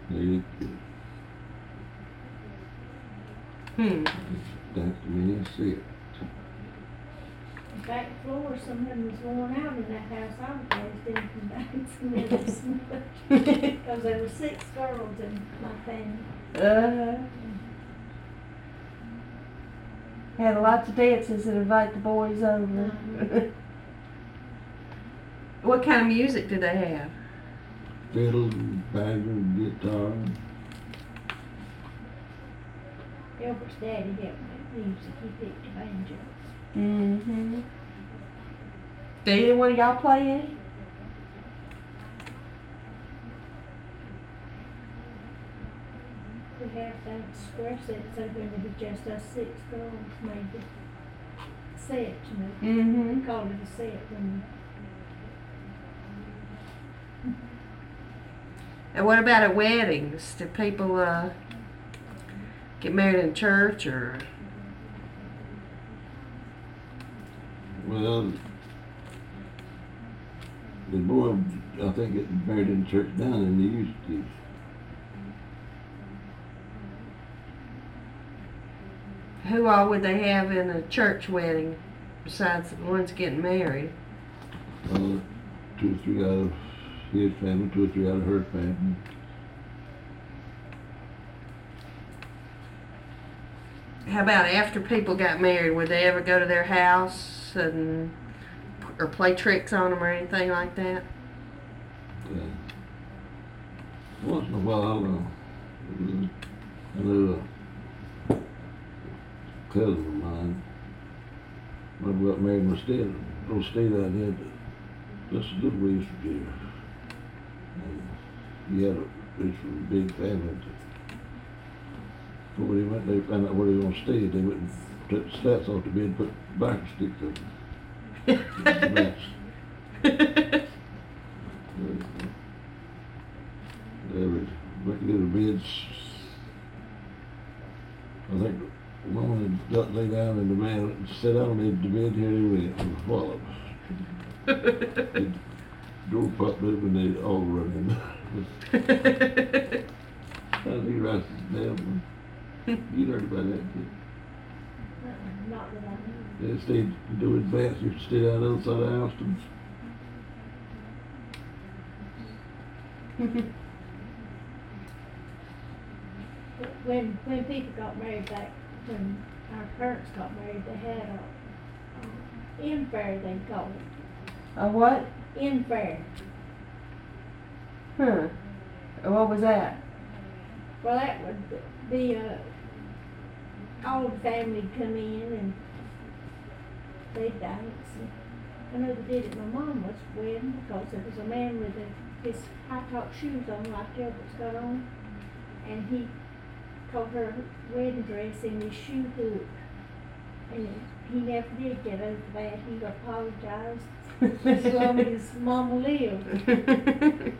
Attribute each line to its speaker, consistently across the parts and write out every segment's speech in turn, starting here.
Speaker 1: They
Speaker 2: Hmm.
Speaker 1: that's the way I see it.
Speaker 3: The back floor, some of them was worn out in that house I was raised in from back in some of them. Because there were 6 girls in my family.
Speaker 2: Had lots of dances and invite the boys over. What kind of music did they have?
Speaker 1: Fiddle, bagger, guitar.
Speaker 3: Gilbert's daddy helped make music. He picked the banjo.
Speaker 2: Mm-hmm. Did either one of y'all play any?
Speaker 3: We have that square sets over there with just us 6 girls made the set, you know.
Speaker 2: Mm-hmm.
Speaker 3: We called it a set when
Speaker 2: And what about at weddings? Do people get married in church or?
Speaker 1: Well, the boy, I think, getting married in church now than they used to.
Speaker 2: Who all would they have in a church wedding besides the ones getting married?
Speaker 1: 2 or 3 out of his family, 2 or 3 out of her family.
Speaker 2: How about after people got married? Would they ever go to their house and or play tricks on them or anything like that?
Speaker 1: Once in a while, I know a cousin of mine, when we got married in the state I did, just a little ways from here. He had a big family. Before they went, they found out where they were going to stay. They went and took the slats off the bed and put biker sticks up. They would look at the beds. I think the woman had got lay down and the man sat down on the bed. Here they went and followed. The door popped open and they all run in. How's he right down? You heard about that, kid?
Speaker 3: not that I knew.
Speaker 1: They stayed doing advance. You stay down the other side of Alston.
Speaker 3: When people got married back, when our parents got married, they had a in-fair, they called it.
Speaker 2: A what?
Speaker 3: In-fair.
Speaker 2: Huh. What was that?
Speaker 3: Well, that would be all the family come in and they'd dance. I know they did it at my mom's wedding because there was a man with his high-top shoes on like Gilbert's got on, and he caught her wedding dress in his shoe hook. And he never did get over that. He apologized as long as Mama lived.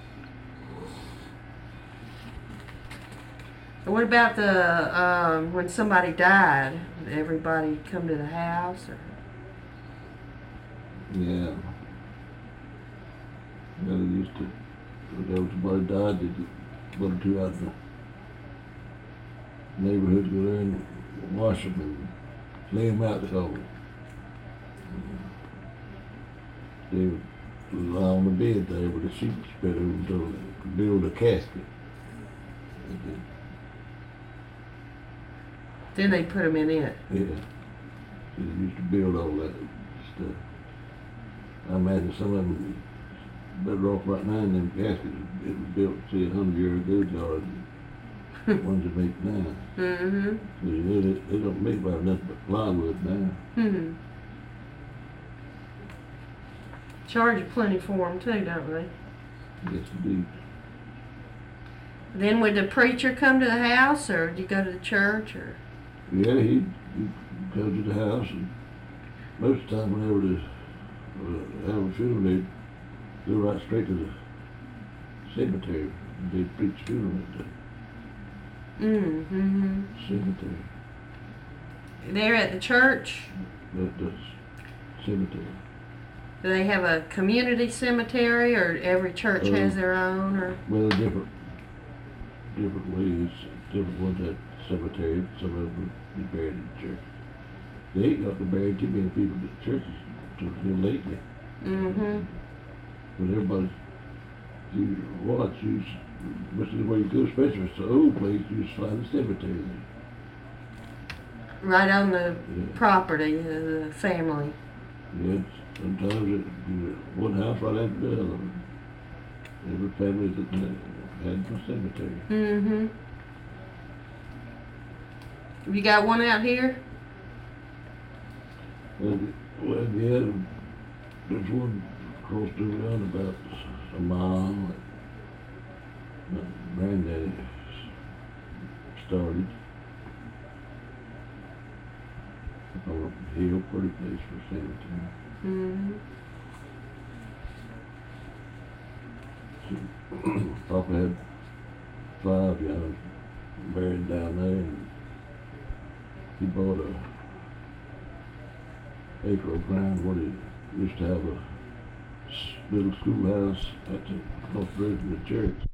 Speaker 2: What about the when somebody died? Did everybody come to the house? Or?
Speaker 1: Yeah. They used to, when somebody died, they'd get 1 or 2 out of the neighborhood, go there and wash them and lay them out cold. They would lie on the bed there with a sheet spread over them so they could build a casket.
Speaker 2: Then they put them in it.
Speaker 1: Yeah. They used to build all that stuff. I imagine some of them better off right now in them caskets. It was built, say, 100 years ago, the ones they make now.
Speaker 2: Mm-hmm.
Speaker 1: They don't make about nothing but plywood now.
Speaker 2: Mm-hmm. Charge you plenty for them too, don't they?
Speaker 1: Yes, indeed.
Speaker 2: Then would the preacher come to the house, or did you go to the church, or?
Speaker 1: Yeah, he'd go to the house, and most of the time whenever they have a funeral, they'd go right straight to the cemetery. They'd preach funeral at the
Speaker 2: Mm-hmm.
Speaker 1: cemetery.
Speaker 2: There at the church?
Speaker 1: At the cemetery.
Speaker 2: Do they have a community cemetery, or every church has their own, or?
Speaker 1: Well, different different ways. Different ones at cemetery, some of them be buried in the church. They ain't got to bury too many people in the churches until lately.
Speaker 2: Mm-hmm.
Speaker 1: But everybody, you watch, much of the way you go, especially if it's an old place, you just find a cemetery there.
Speaker 2: Right on the
Speaker 1: Yeah.
Speaker 2: property of the family.
Speaker 1: Yeah, sometimes one house right after the other. Every family that had a cemetery.
Speaker 2: Mm-hmm. Have you got one out here?
Speaker 1: Well, yeah, there's one across the round about a mile that my granddaddy started. On a hill, pretty place for a cemetery.
Speaker 2: Mm-hmm.
Speaker 1: So, Papa had 5 young buried down there, and he bought a acre of ground where he used to have a little schoolhouse at the north bridge of the church.